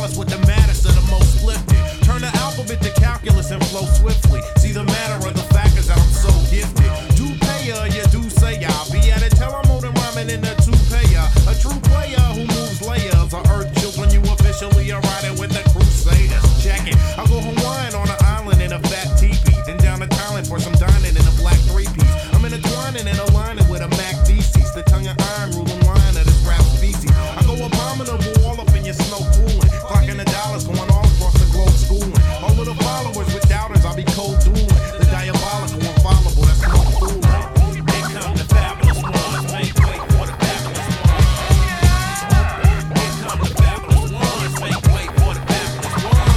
stylist with the maddest of the most lifted. Turn the alphabet to calculus and flow swiftly. See the matter of the fact is that I'm so gifted. Do pay ya, you do say I'll be at it till I'm old and rhyming in the two-payer. A true player who moves layers of earth children. You officially are riding with the Crusaders. Check it. I go Hawaiian on an island in a fat teepee. Then down to Thailand for some dining in a black three-piece. I'm intertwining and aligning with a Mac thesis. The tongue of iron ruling line of this rap species. I go abominable all up in your snow cooling. Clocking the dollars going all across the globe schooling. All of the followers with doubters, I'll be cold dueling. The diabolical, infallible, that's no fooling. Here come the fabulous ones, make way for the fabulous ones. Here come the fabulous ones, make way for the fabulous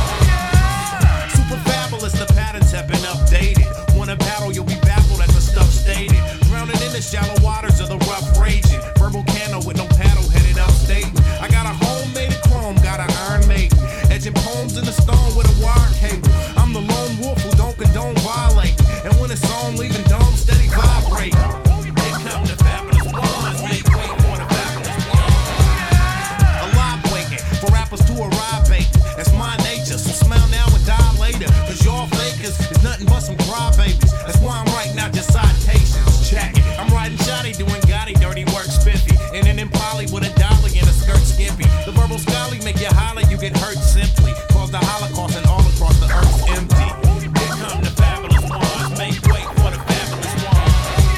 ones. Super fabulous, the patterns have been updated. Wanna battle, you'll be baffled at the stuff stated. Drowning in the shallow waters of the rough raging. Verbal candle with no paddle headed upstate. I got a homemade of chrome, got an iron maiden. Edging poems in the stone with a wire cable. I'm the lone wolf who don't condone violate. And when it's on, leaving dome steady vibrate. Here come the fabulous ones, make way for the fabulous ones. Alive waiting for rappers to arrive baiting. That's my nature, so smile now and die later. Cause y'all fakers is nothing but some crybabies. That's why I'm writing out just citations. Check it. I'm riding shoddy, doing gaudy, dirty work spiffy. And an Impala with a dolly and a skirt skimpy. The verbal scully make you holler, you get hurt simply. Cause the Holocaust and all across the earth's empty. Here come the fabulous ones, make way for the fabulous ones.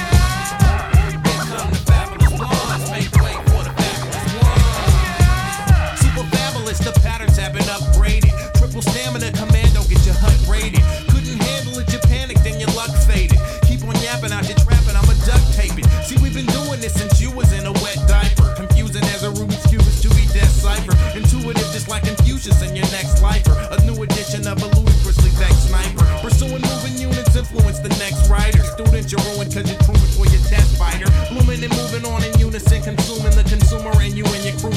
Here come the fabulous ones, make way for the fabulous ones. Super fabulous, the patterns have been upgraded. Triple stamina commando, get your HUD rated. Couldn't handle it, you panicked and your luck faded. Keep on yapping out your trapping, I'ma duct tape it. See, we've been doing this since you was in a wet diaper. Confusing as a Rubik's Cube is to be decipher. Intuitive just like Confucius in your next lifer. A new edition of a ludicrously vexed sniper. Pursuing moving units influence the next writer. Students, you're ruined cause you're true before your test fighter. Blooming and moving on in unison, consuming the consumer and you and your crew